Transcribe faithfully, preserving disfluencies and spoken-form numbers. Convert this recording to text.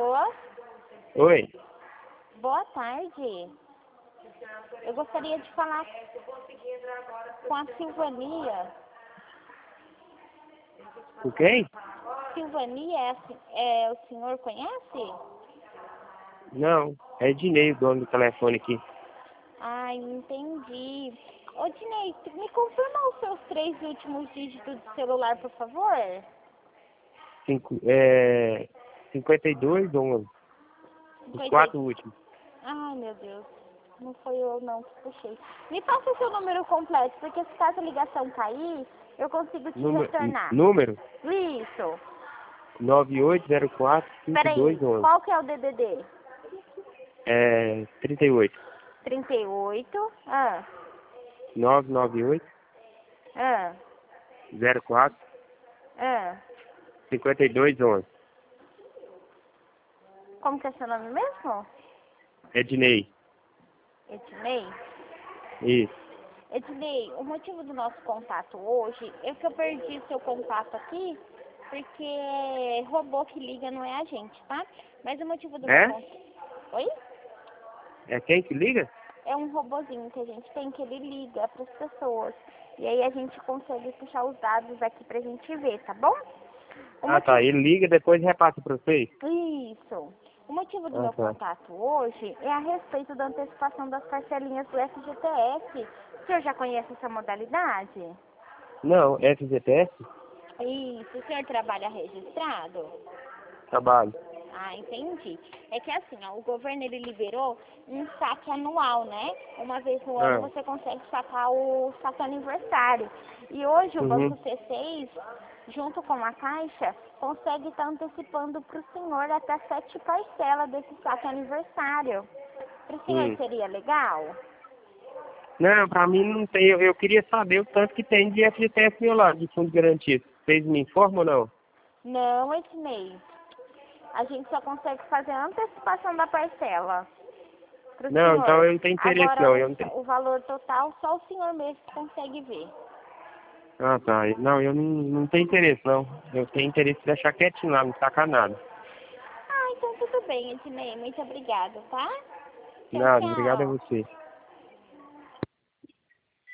Alô? Oi. Boa tarde. Eu gostaria de falar com a Silvania. Com quem? Silvania, é, a se- é, o senhor conhece? Não, é Ednei, o dono do telefone aqui. Ah, entendi. Ô, Dinei, tu me confirma os seus três últimos dígitos do celular, por favor? Cinco, é, cinquenta e dois, onze. Os cinquenta e- quatro últimos. Ai, meu Deus. Não foi eu não que puxei. Me passa o seu número completo, porque se caso a ligação cair, eu consigo te Número, retornar. número Isso. nove oito zero quatro cinco dois Peraí, onze. qual que é o D D D? É, trinta e oito. trinta e oito. Ah, nove nove oito ah, zero quatro ah. cinco dois onze. Como que é seu nome mesmo? Ednei. Ednei? Isso. Ednei, o motivo do nosso contato hoje é que eu perdi seu contato aqui, porque robô que liga não é a gente, tá? Mas o motivo do meu É? contato... Oi? É quem que liga? É um robozinho que a gente tem, que ele liga para as pessoas. E aí a gente consegue puxar os dados aqui pra gente ver, tá bom? O Ah, tá. Ele liga e depois repassa pra vocês? Isso. O motivo do Ah, meu tá. contato hoje é a respeito da antecipação das parcelinhas do F G T S. O senhor já conhece essa modalidade? Não, F G T S? Isso. O senhor trabalha registrado? Trabalho. Ah, entendi. É que assim, ó, o governo ele liberou um saque anual, né? Uma vez no ano Ah. você consegue sacar o saque aniversário. E hoje o Uhum. Banco C seis, junto com a Caixa, consegue estar antecipando para o senhor até sete parcelas desse saque aniversário. Para o senhor Hum. seria legal? Não, pra mim não tem. Eu, eu queria saber o tanto que tem de F G T S meu lado, de fundo garantido. Vocês me informam ou não? Não, esse mês. A gente só consegue fazer a antecipação da parcela. Pro Não, senhor. então eu não tenho interesse Agora, não. o, Eu não tenho. o valor total, só o senhor mesmo consegue ver. Ah, tá. Não, eu não, não tenho interesse não. Eu tenho interesse em deixar quietinho lá, não sacar nada. Ah, então tudo bem, Ednei. Muito obrigada, tá? Tchau, Nada, obrigado a tchau. você.